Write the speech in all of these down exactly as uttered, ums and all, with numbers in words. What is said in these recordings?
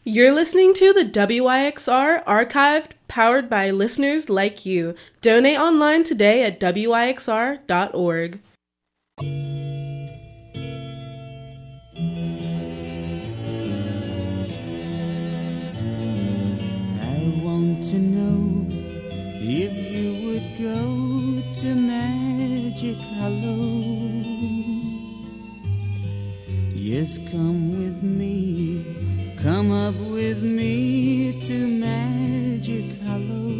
You're listening to the W Y X R Archived, powered by listeners like you. Donate online today at W Y X R dot org. I want to know if you would go to Magic Hollow. Yes, come with me. Come up with me to Magic Hollow.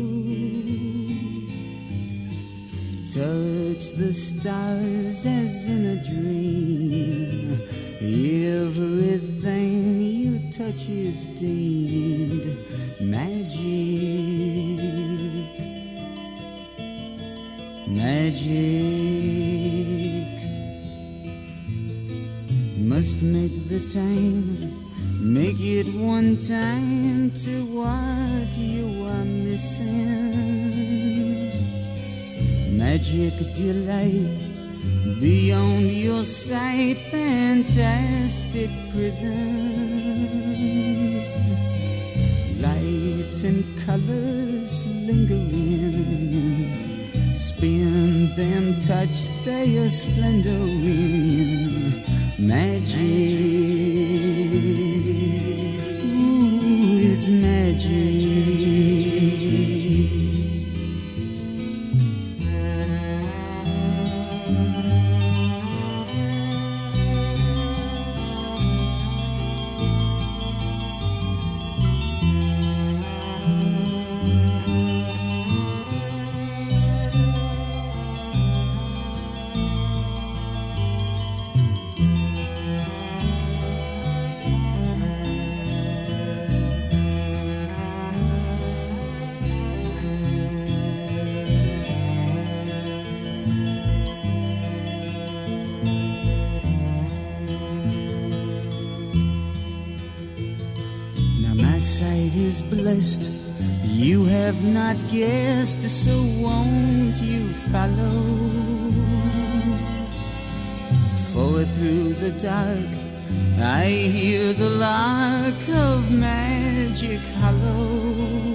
Touch the stars as in a dream. Everything you touch is deemed magic. Magic. Must make the time. Make it one time to what you are missing. Magic delight beyond your sight. Fantastic prisons. Lights and colors lingering. Spin them, touch their splendor in magic. It's magic. Blessed, you have not guessed, so won't you follow? For through the dark I hear the lark of Magic Hollow,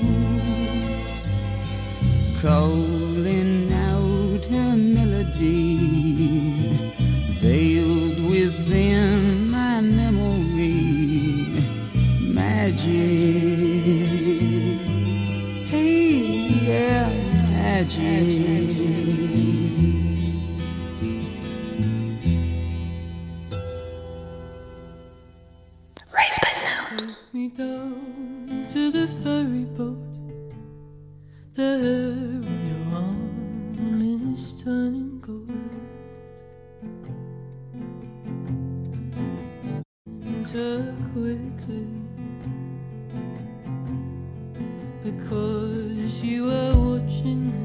calling out her melody, veiled within my memory. Magic. Yeah, magic. Raised by sound. Take me down to the ferry boat. The hair of your arm is turning gold. Enter quickly, because you are watching me.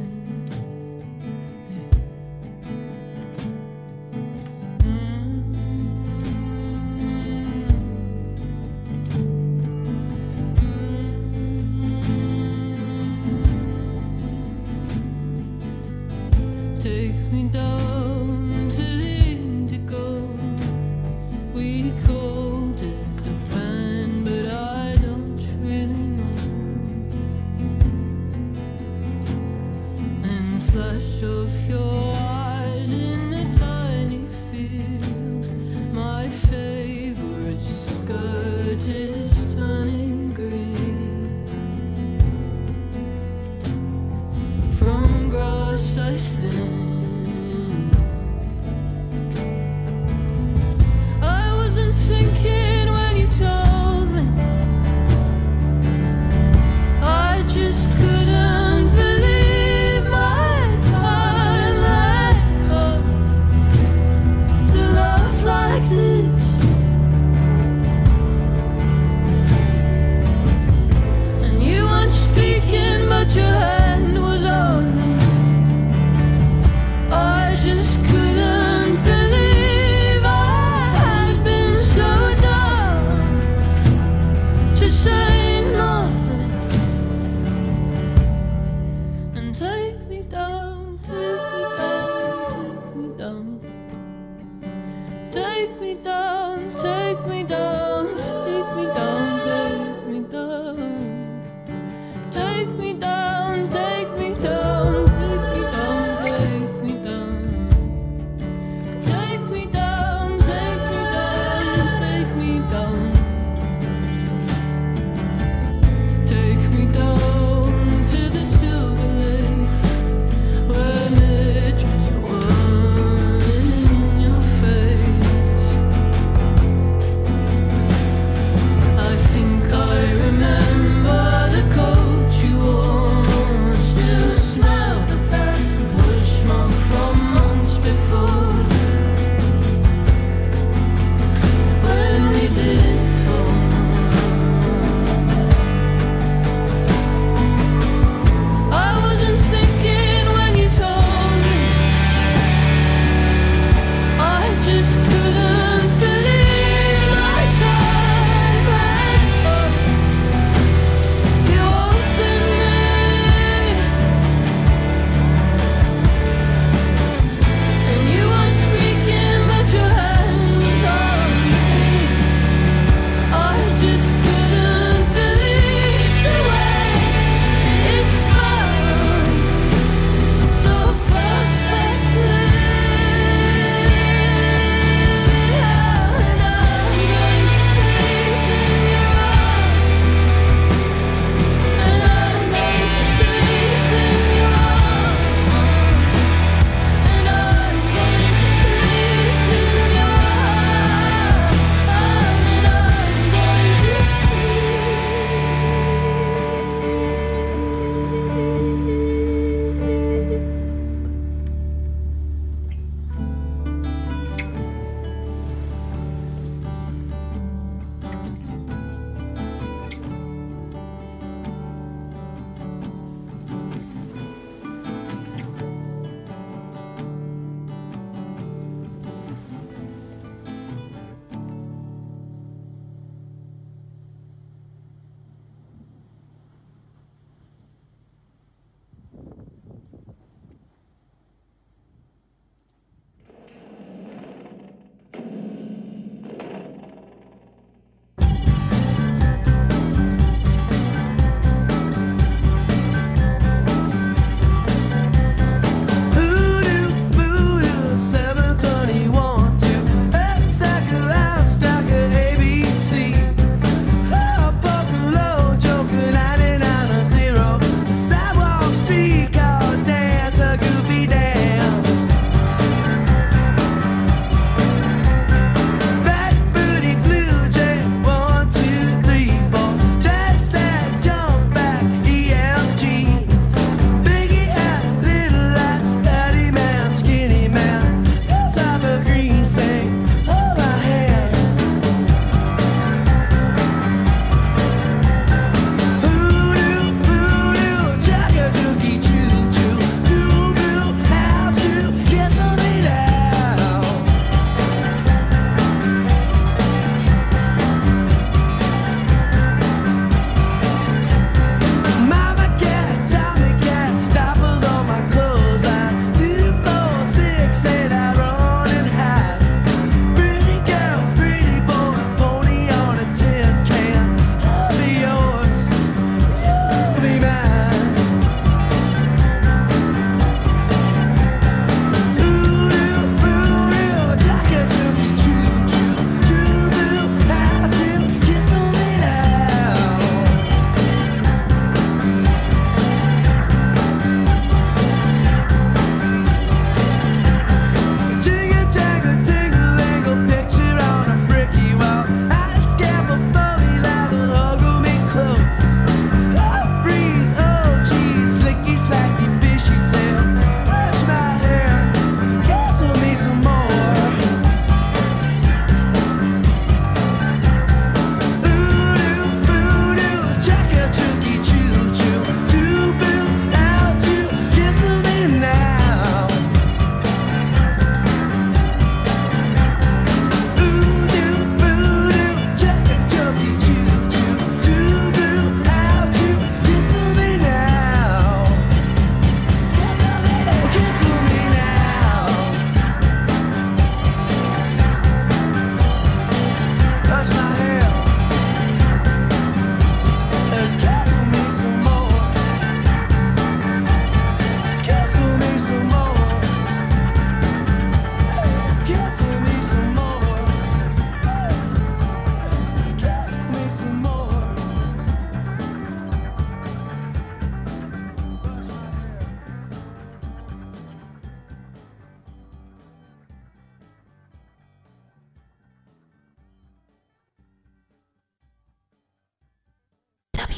Take me down to the indigo. We called it the fan, but I don't really know.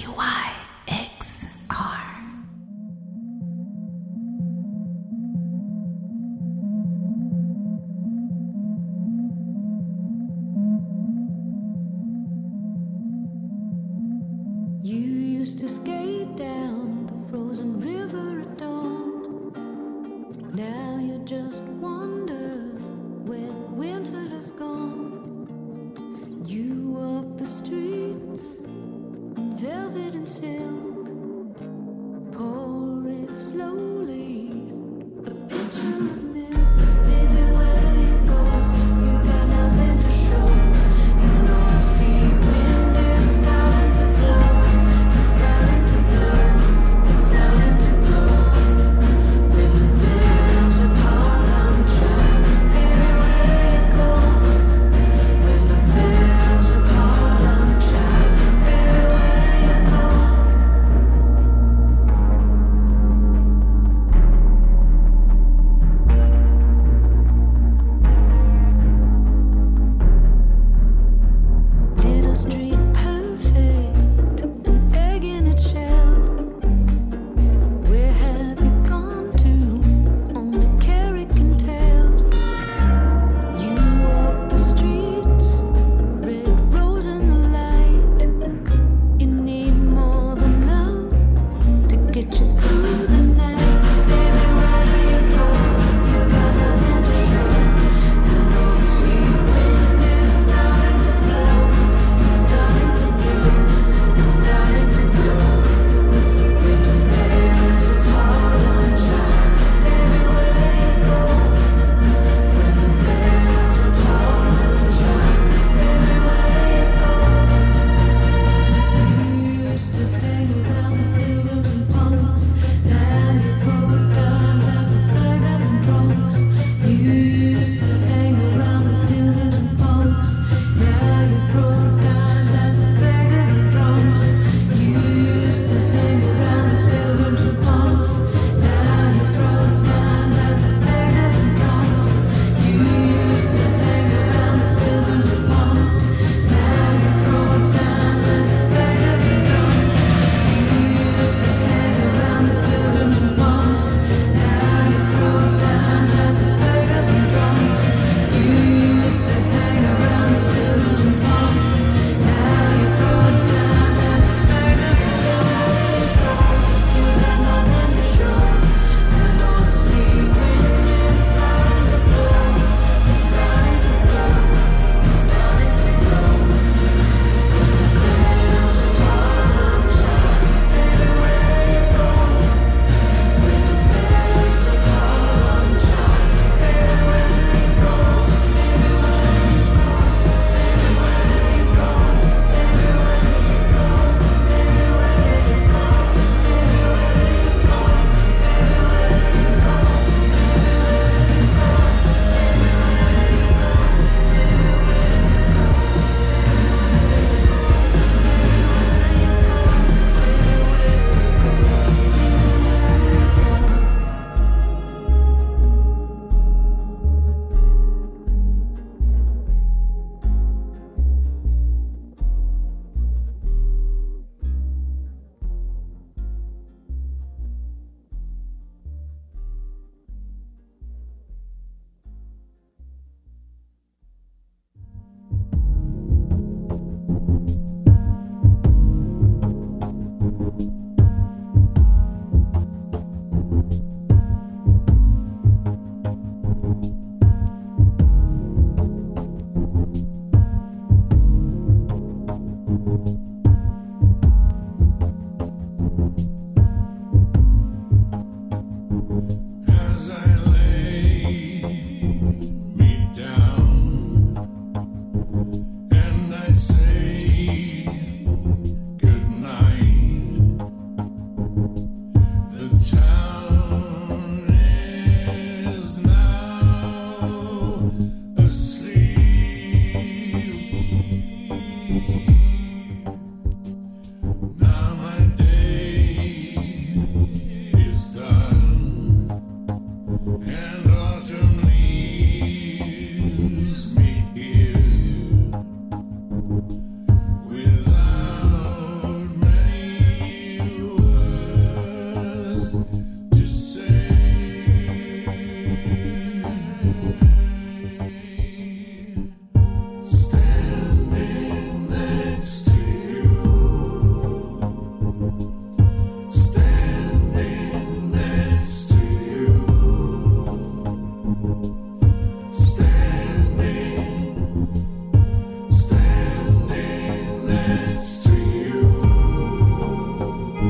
W Y X R. You used to skate down the frozen river at dawn. Now you just wonder where the winter has gone. You walk the streets in velvet and silk, pour it slowly, a pitcher of milk. Baby, where do you go? You got nothing to show. And the North Sea wind is starting to blow. It's starting to blow. It's starting to blow. When the bells of Harlem chime.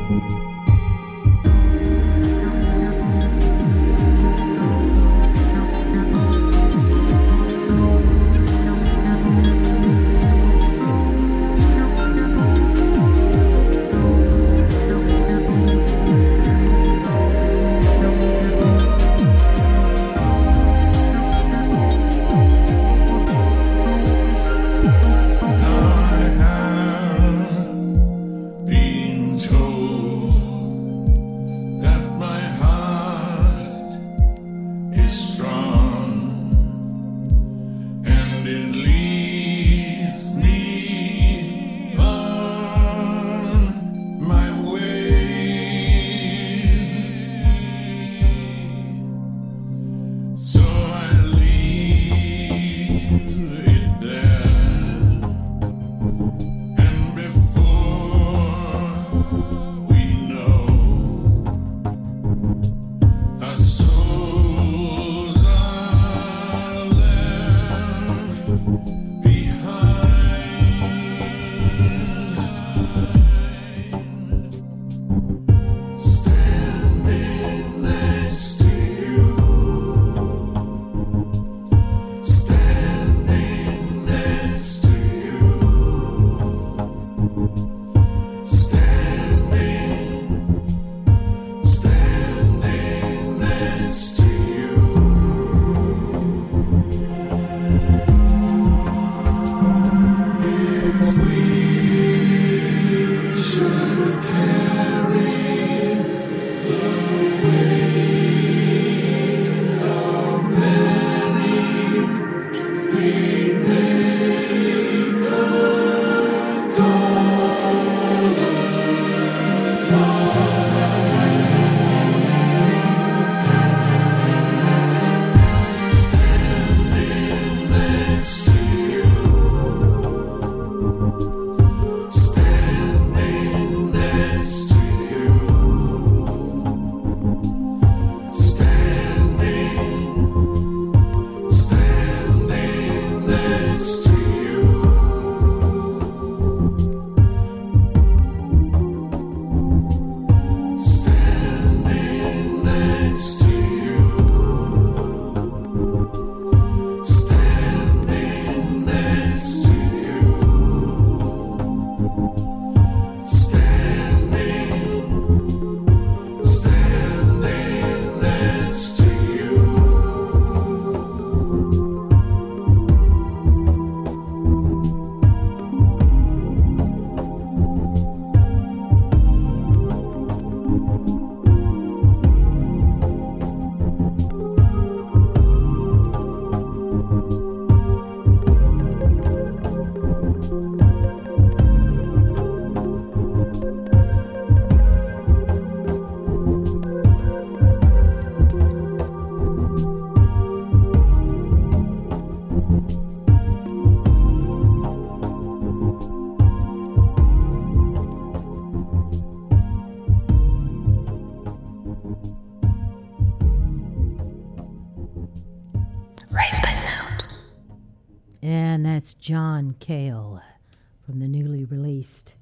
And that's John Cale from the newly released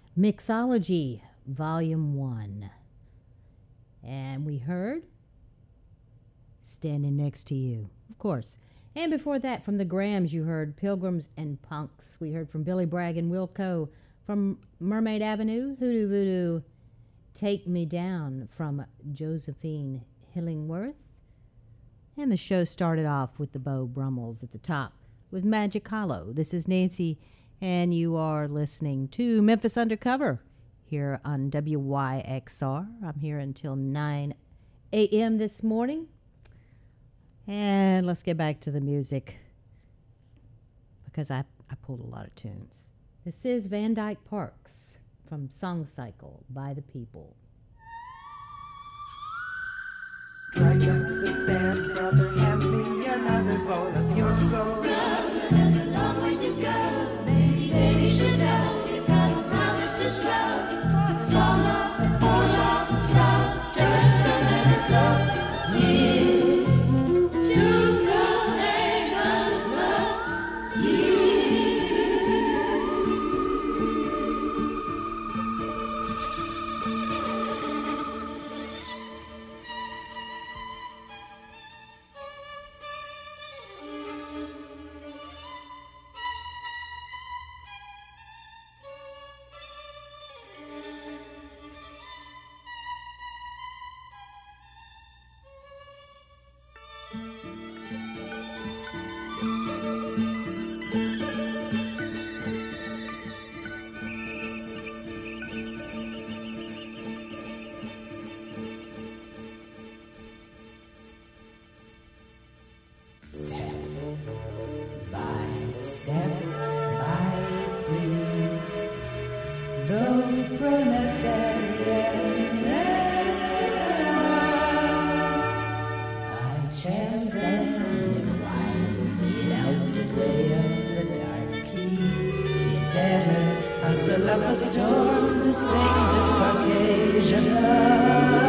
Mixology Volume one. And we heard Standing Next to You, of course. And before that, from the Grams, you heard Pilgrims and Punks. We heard from Billy Bragg and Wilco from Mermaid Avenue, Hoodoo Voodoo, Take Me Down from Josephine Hillingworth. And the show started off with the Beau Brummels at the top with Magic Hollow. This is Nancy, and you are listening to Memphis Undercover here on W Y X R. I'm here until nine a.m. this morning. And let's get back to the music because I, I pulled a lot of tunes. This is Van Dyke Parks from Song Cycle by the People. Strike up the band, brother, hand me another bowl of your soul. There's a long way to go. Maybe, baby should know. It's got a promise to slow. So long, for long, so just a minute slow. You choose the name of slow. You. Chance and live quiet, get out the way of the dark keys. You better hustle up a storm to sing this Caucasian love.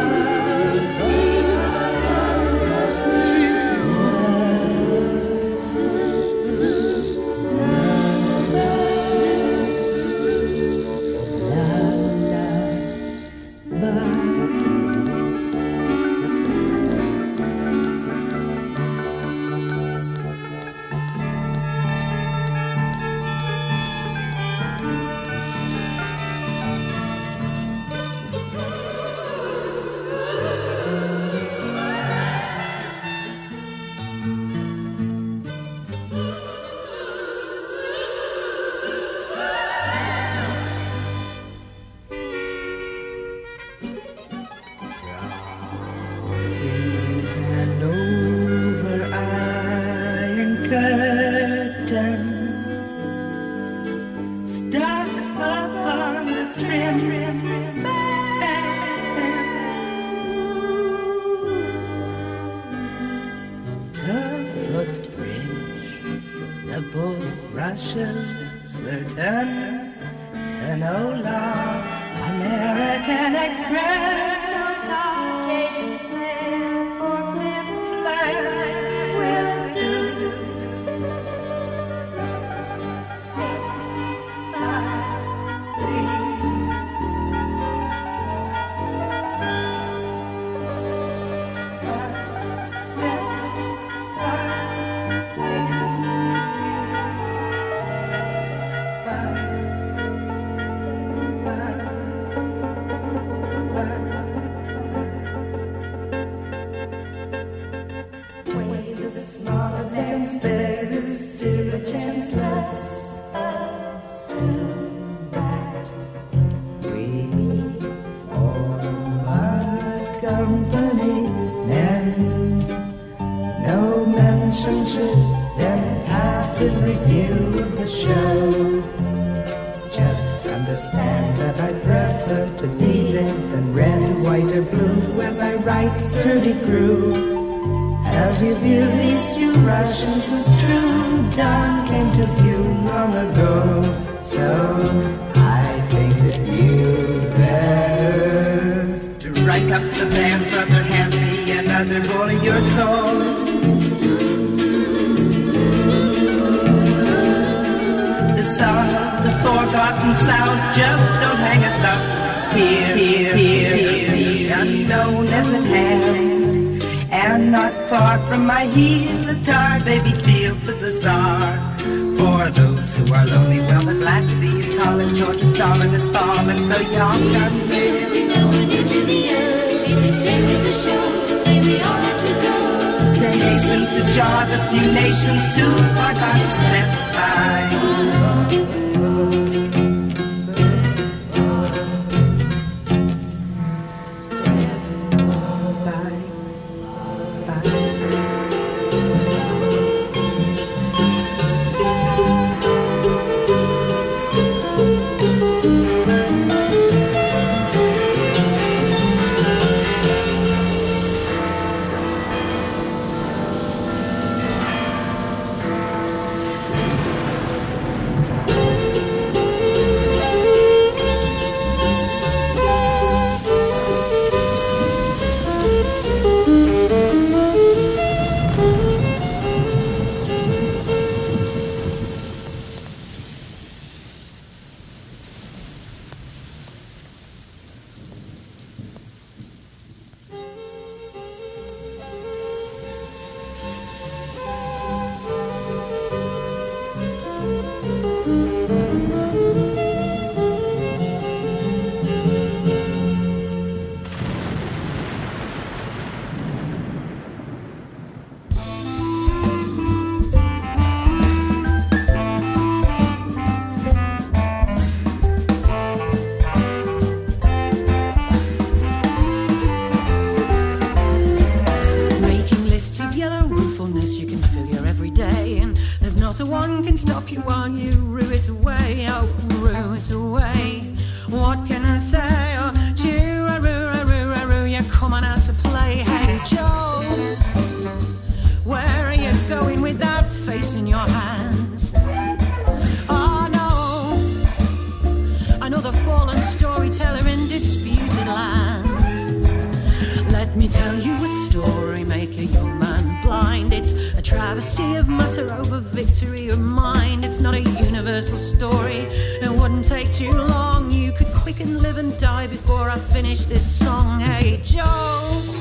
One can stop you while you rue it away, oh, rue it away. What can I say, oh, choo-a-roo-a-roo-a-roo, you come on out to play. Hey, Joe, where are you going with that face in your hands? Oh, no, another fallen storyteller in disputed lands. Let me tell you a story, make a young man blind. It's a travesty of matter over victory of mind. It's not a universal story, it wouldn't take too long. You could quicken, live and die before I finish this song. Hey Joe,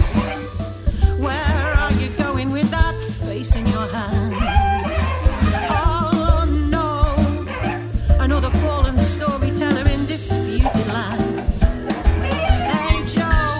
where are you going with that face in your hands? Oh no, another fallen storyteller in disputed lands. Hey Joe,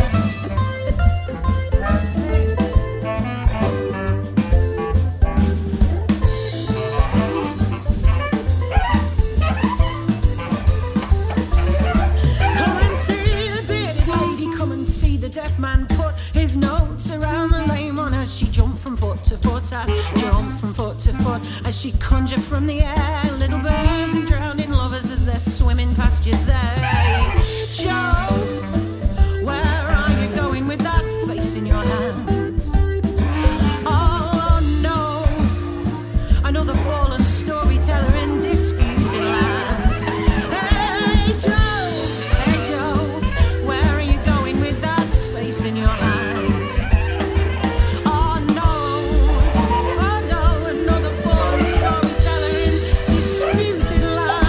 the deaf man put his notes around the lame one as she jumped from foot to foot, I jumped from foot to foot as she conjured from the air little birds and drowning lovers as they're swimming past you there. Hey, Joe, where are you going with that face in your hands? Oh no, another fallen storyteller in disputed lands. Hey Joe, hey Joe, where are you going with that face in your hands? Oh no, oh no, another fallen storyteller in disputed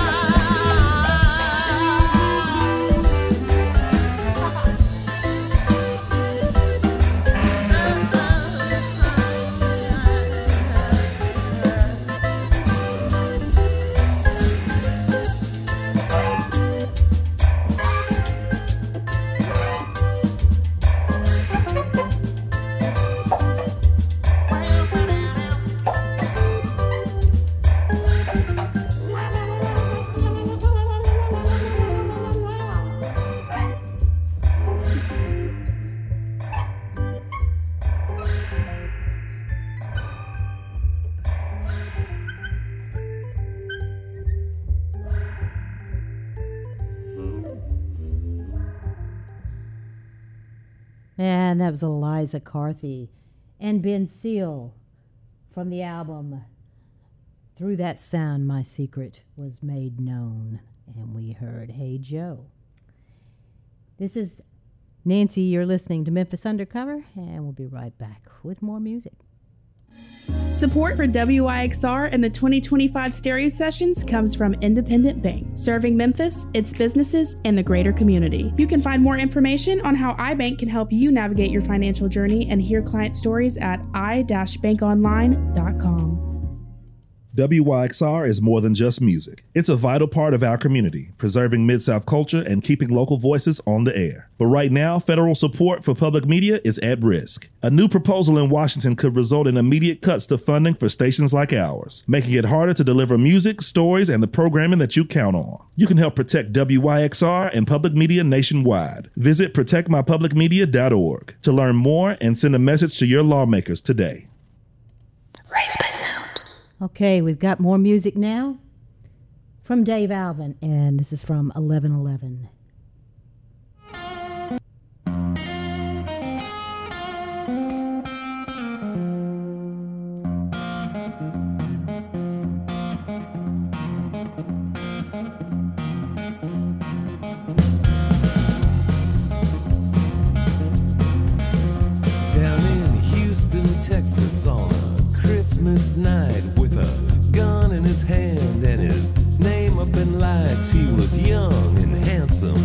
And that was Eliza Carthy and Ben Seal from the album Through That Sound My Secret Was Made Known. And we heard Hey Joe. This is Nancy. You're listening to Memphis Undercover, and we'll be right back with more music. Support for W I X R and the twenty twenty-five Stereo Sessions comes from Independent Bank, serving Memphis, its businesses, and the greater community. You can find more information on how iBank can help you navigate your financial journey and hear client stories at i dash bank online dot com. W Y X R is more than just music. It's a vital part of our community, preserving Mid-South culture and keeping local voices on the air. But right now, federal support for public media is at risk. A new proposal in Washington could result in immediate cuts to funding for stations like ours, making it harder to deliver music, stories, and the programming that you count on. You can help protect W Y X R and public media nationwide. Visit protect my public media dot org to learn more and send a message to your lawmakers today. Raised by Sound. Okay, we've got more music now from Dave Alvin, and this is from eleven eleven. Down in Houston, Texas on a Christmas night with a gun in his hand and his name up in lights. He was young and handsome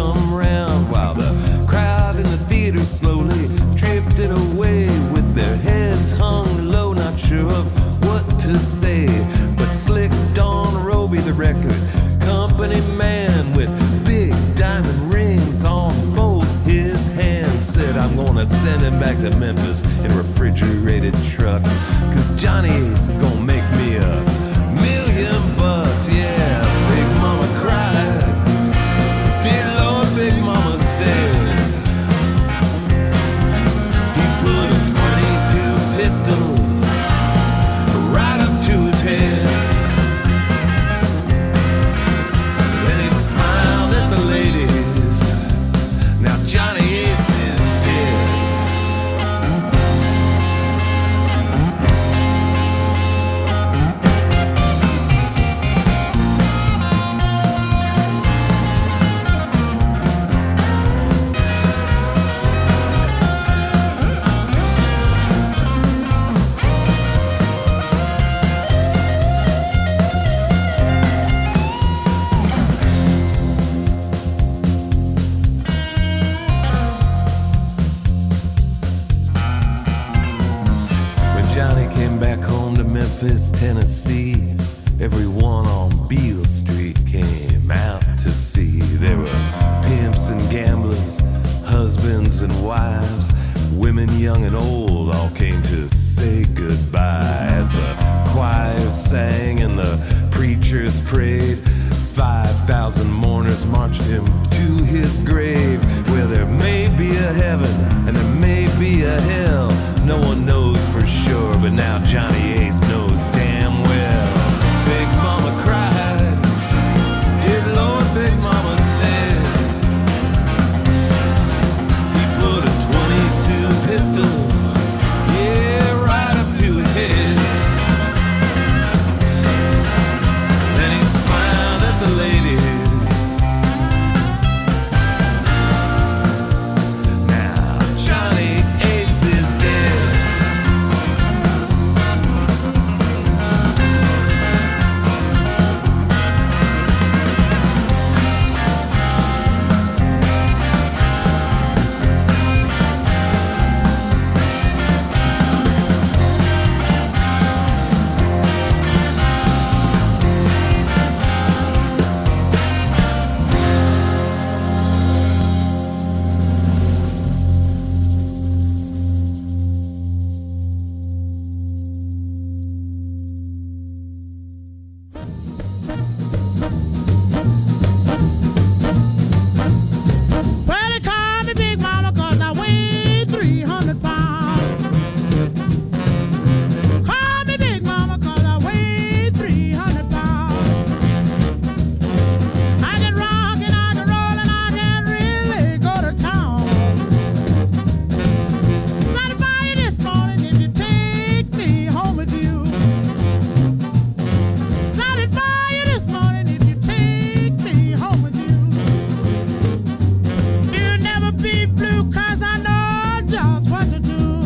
come round while the crowd in the theater slowly drifted away with their heads hung low, not sure of what to say. But Slick Don Roby, the record company man with big diamond rings on both his hands, said, I'm gonna send him back to Memphis in a refrigerated truck, cause Johnny Ace is gonna make me a million bucks. Yeah, Big Mama cried, dear Lord, Big Mama said. He put a twenty-two pistol right up to his head. Then he smiled at the ladies. Now Johnny Ace is dead. Memphis, Tennessee, everyone on Beale Street came out to see. There were pimps and gamblers, husbands and wives, women young and old all came to say goodbye. As the choir sang and the preachers prayed, five thousand mourners marched him to his grave, where there may be a heaven and there may be a hell. No one knows for sure, but now Johnny Ace knows damn well. Big Mama cried, dear Lord, Big Mama said. He put a twenty-two pistol, yeah, right up to his head. Then he smiled at the ladies. Now Johnny Ace is dead. Well, they call me Big Mama 'cause I weigh three hundred pounds. Call me Big Mama 'cause I weigh three hundred pounds. I can rock and I can roll and I can really go to town. Satisfy you this morning if you take me home with you. Satisfy you this morning if you take me home with you. You'll never be blue 'cause I know just what to do.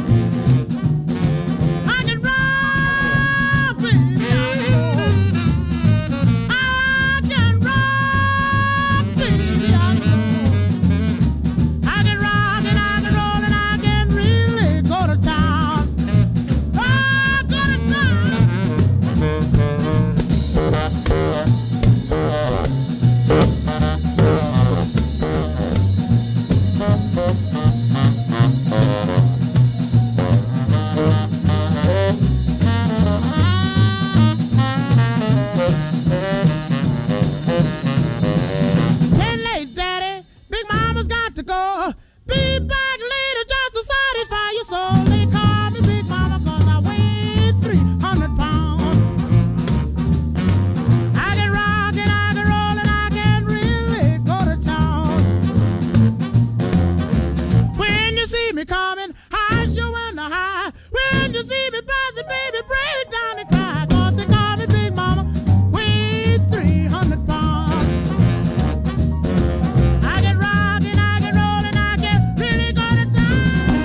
I can rock, baby, I know. I can rock, baby, I know. I can rock and I can roll and I can really go to town. Oh, go to town. Ten late, Daddy. Big Mama's got to go. Be back later just to satisfy your soul. They call me Big Mama 'cause I weigh three hundred pounds. I can rock and I can roll and I can really go to town. When you see me coming, I sure in the high. When you see me passing, baby, break down and cry. 'Cause they call me Big Mama, weigh three hundred pounds. I can rock and I can roll and I can really go to town.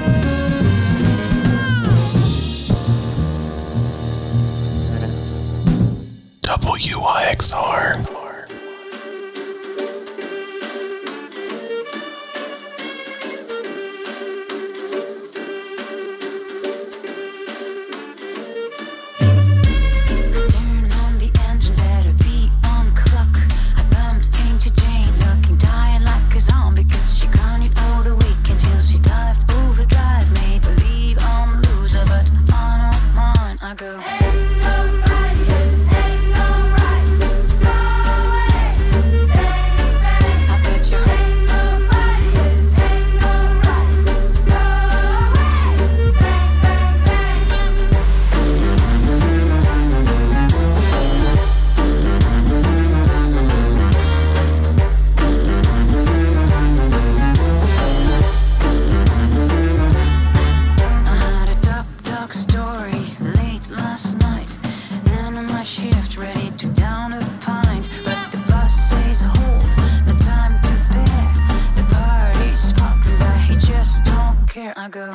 W I X R. here I go.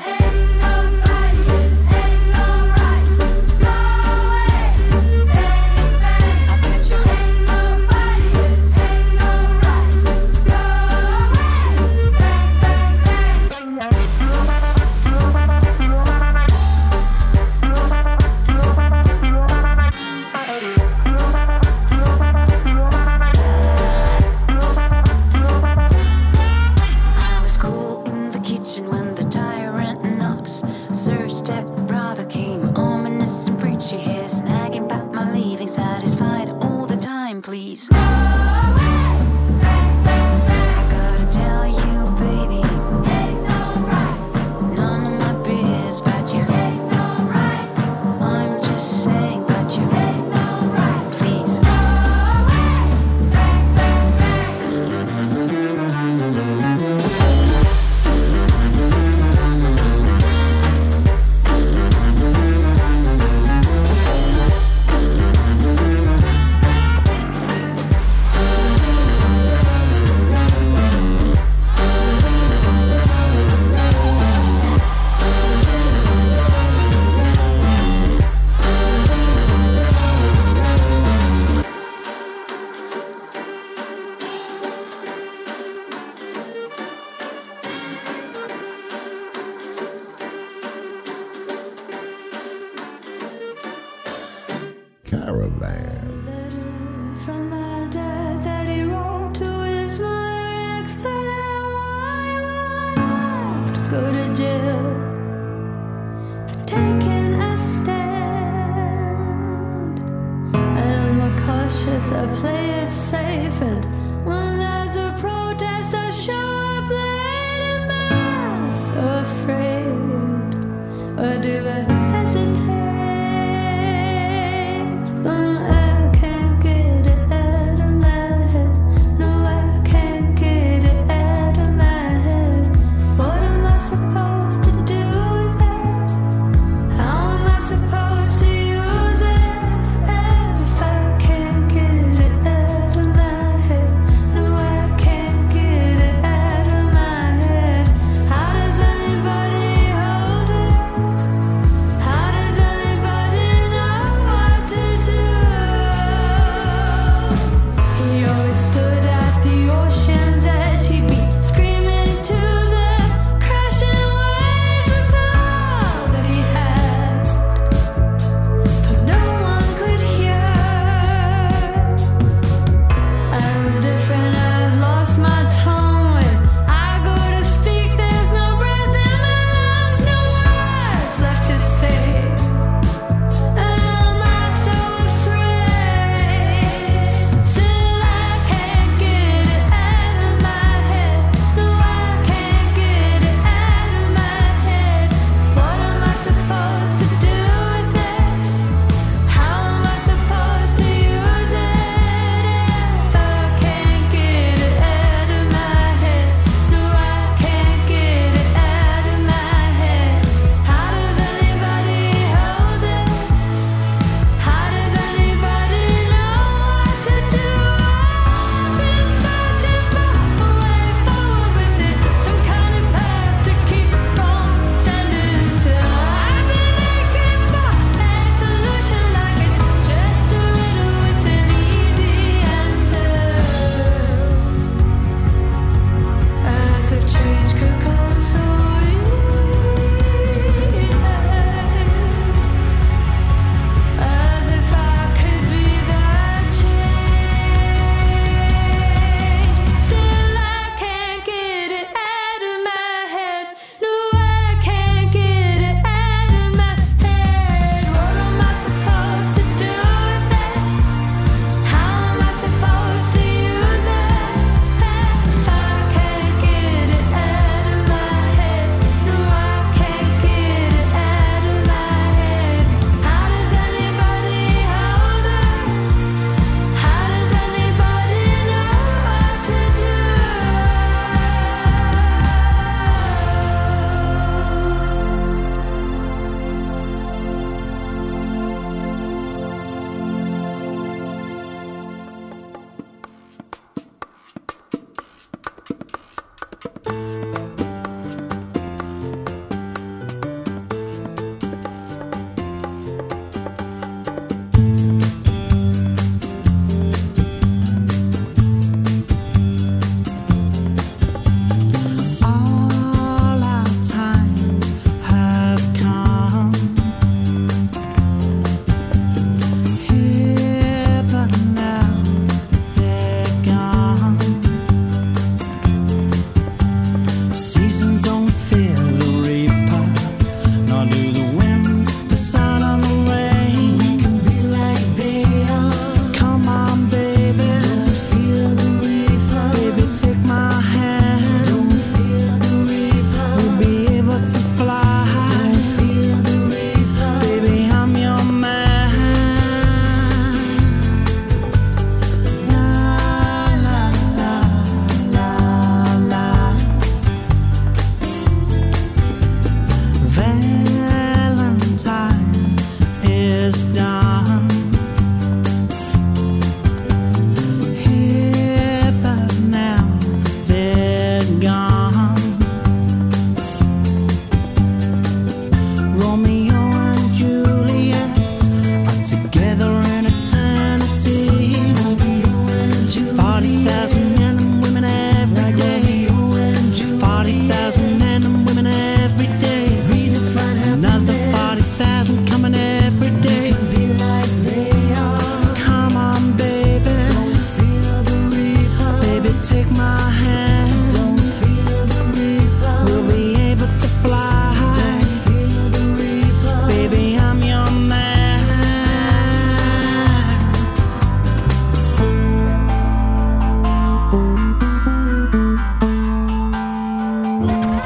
Supposed to do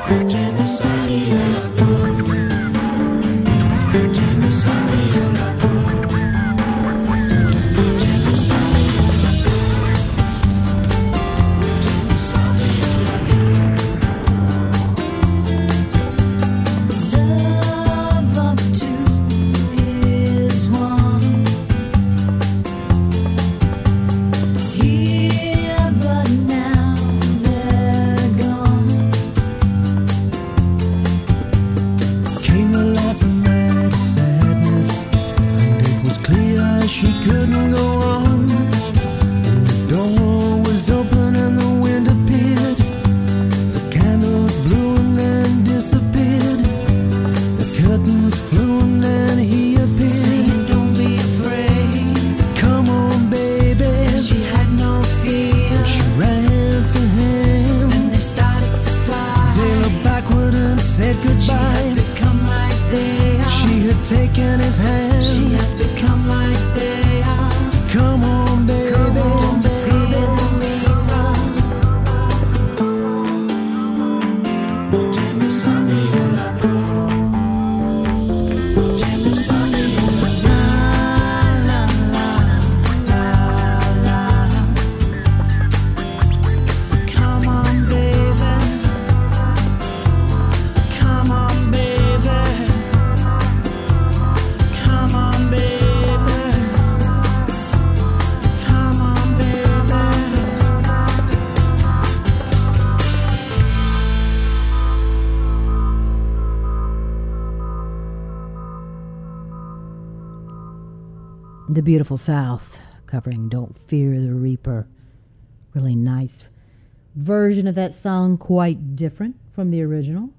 The Beautiful South, covering Don't Fear the Reaper. Really nice version of that song, quite different from the original.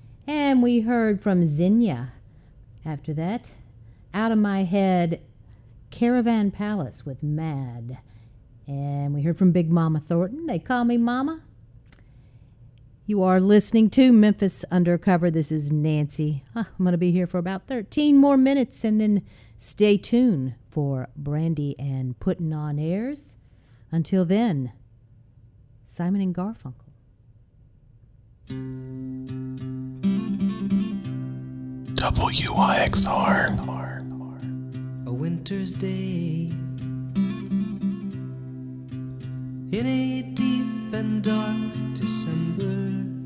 And we heard from Xenia after that. Out of My Head, Caravan Palace with Mad. And we heard from Big Mama Thornton, They Call Me Mama. You are listening to Memphis Undercover. This is Nancy. I'm going to be here for about thirteen more minutes, and then stay tuned for Brandy and Puttin' On Airs. Until then, Simon and Garfunkel. W Y X R. A winter's day in a deep and dark December.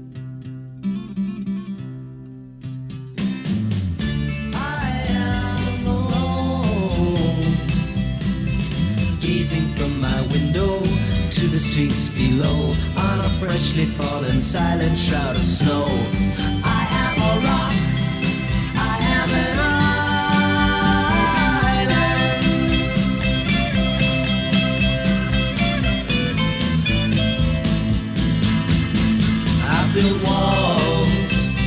Gazing from my window to the streets below, on a freshly fallen silent shroud of snow. I am a rock, I am an island. I built walls,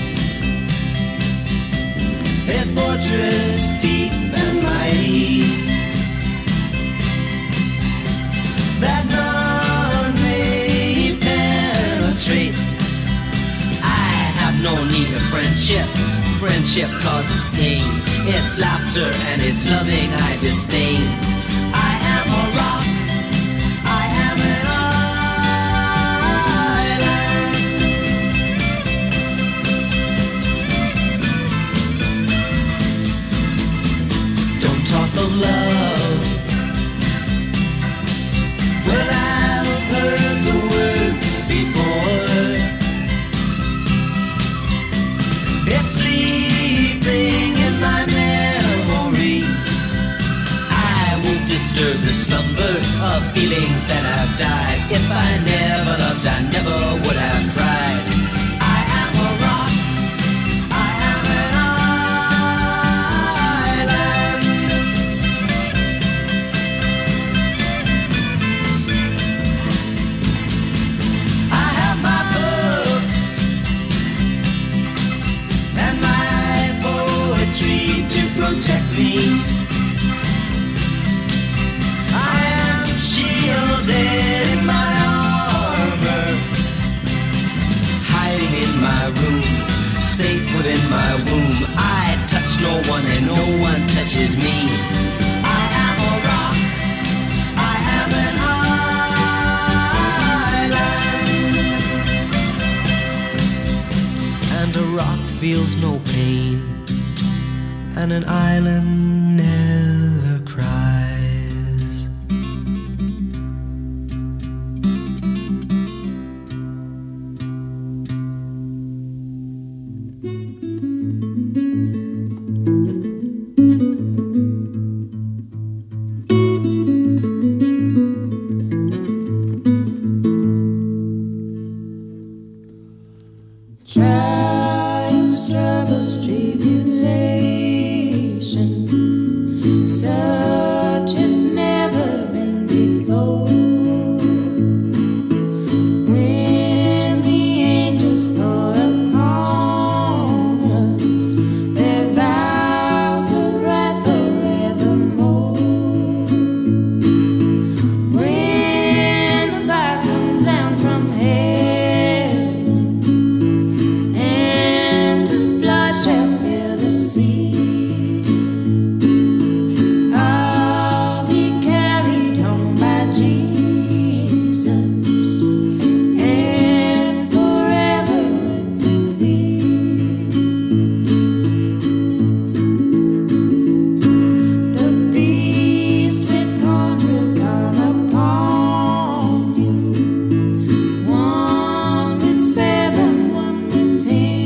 a fortress deep and mighty, that none may penetrate. I have no need of friendship. Friendship causes pain. It's laughter and it's loving I disdain. I am a rock, I am an island. Don't talk of love. Well, I've heard the word before. It's sleeping in my memory. I won't disturb the slumber of feelings that have died. If I never loved, I never would have cried. I am a rock, I am an to protect me. I am shielded in my armor, hiding in my room, safe within my womb. I touch no one and no one touches me. I am a rock, I am an island. rock feels no pain, and an island never cries. Trials, troubles, tribulations, such as never been before. When the angels pour upon us their vows of wrath forevermore. When the fires come down from heaven shall fill the sea, I'll be carried home by Jesus and forever with Him be. The beast with horns will come upon you, one with seven, one with ten.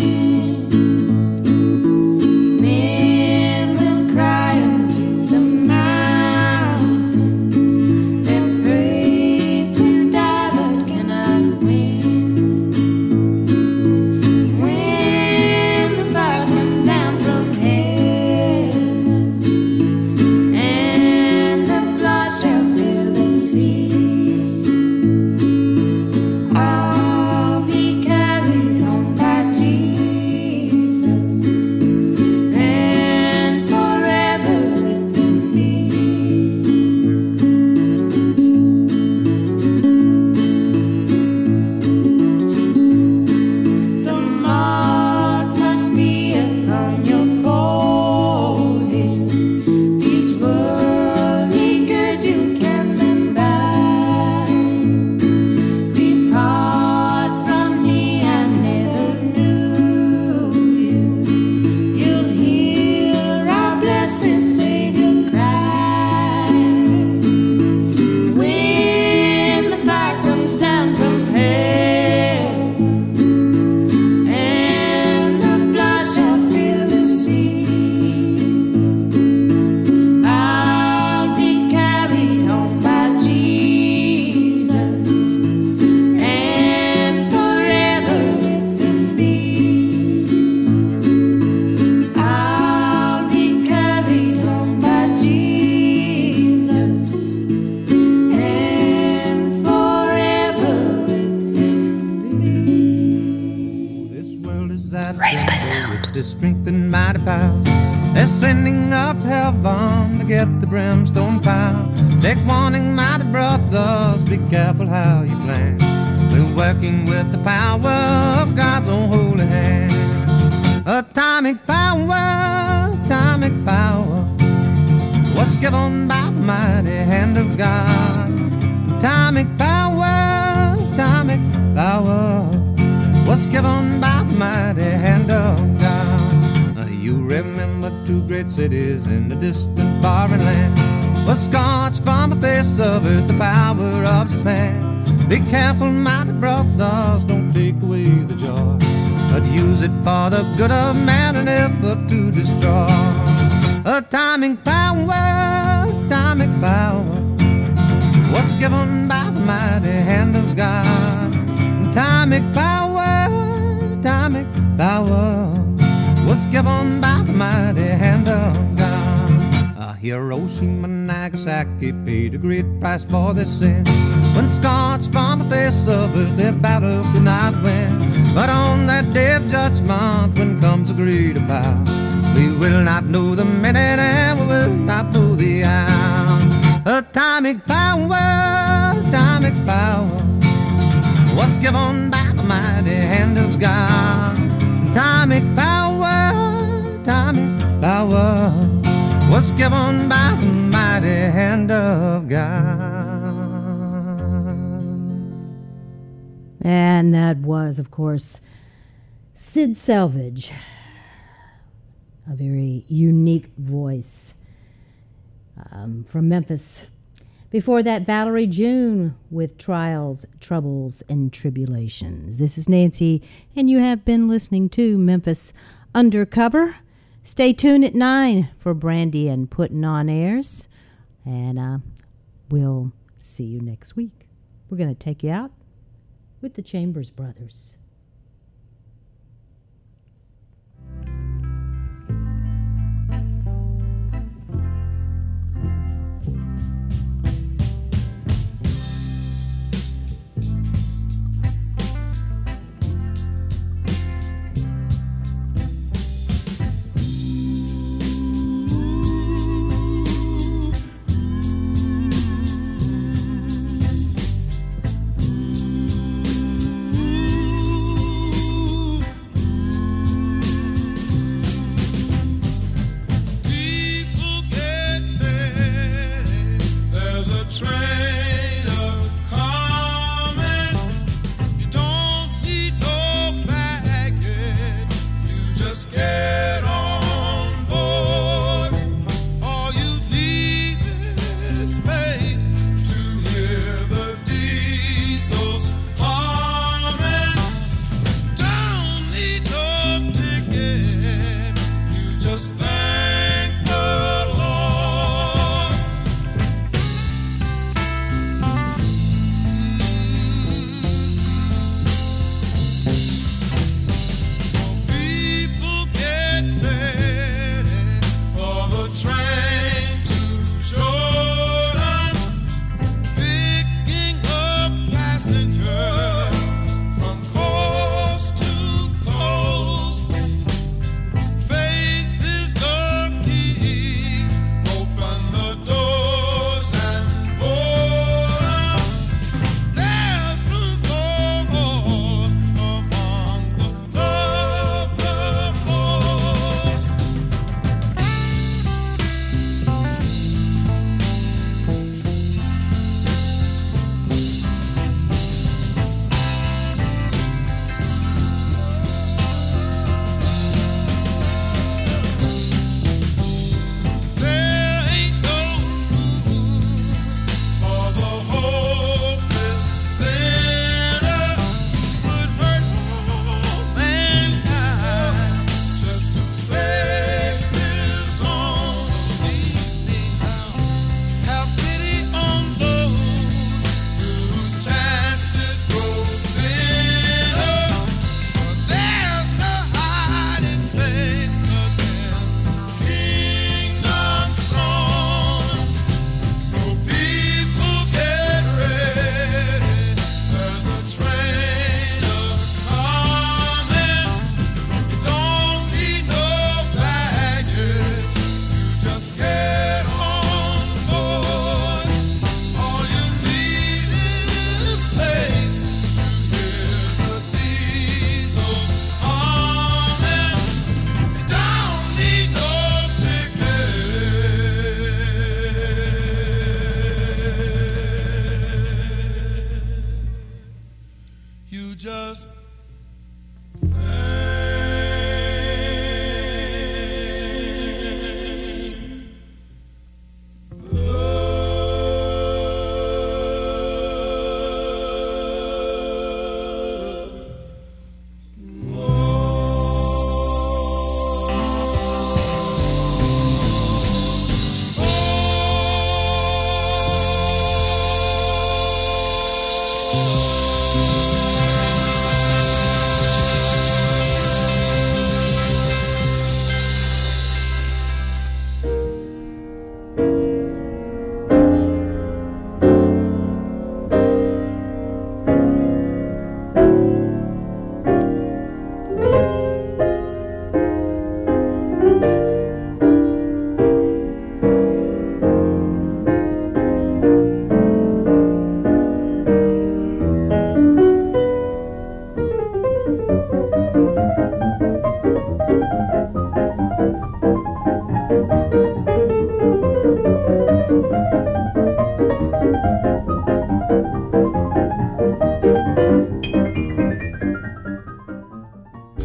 Raised by sound. The strength and mighty power. They're sending up heaven to get the brimstone fire. Take warning, mighty brothers, be careful how you plan. We're working with the power of God's own holy hand. Atomic power, atomic power was given by the mighty hand of God. Atomic power, atomic power was given by the mighty hand of God. Now you remember two great cities in the distant foreign land were scorched from the face of earth, the power of Japan. Be careful, mighty brothers, don't take away the joy, but use it for the good of man and never to destroy. Atomic power, atomic power was given by the mighty hand of God. Atomic power, atomic power was given by the mighty hand of God. Uh, Hiroshima and Nagasaki paid a great price for their sin. When scorched from the face of earth, their battle could not win. But on that day of judgment, when comes the great power, we will not know the minute and we will not know the hour. Atomic power, atomic power was given by the mighty hand of God. Atomic power, atomic power was given by the mighty hand of God. And that was, of course, Sid Selvage, a very unique voice um, from Memphis. Before that, Valerie June with Trials, Troubles, and Tribulations. This is Nancy, and you have been listening to Memphis Undercover. Stay tuned at nine for Brandy and Putting On Airs, and uh, we'll see you next week. We're going to take you out with the Chambers Brothers.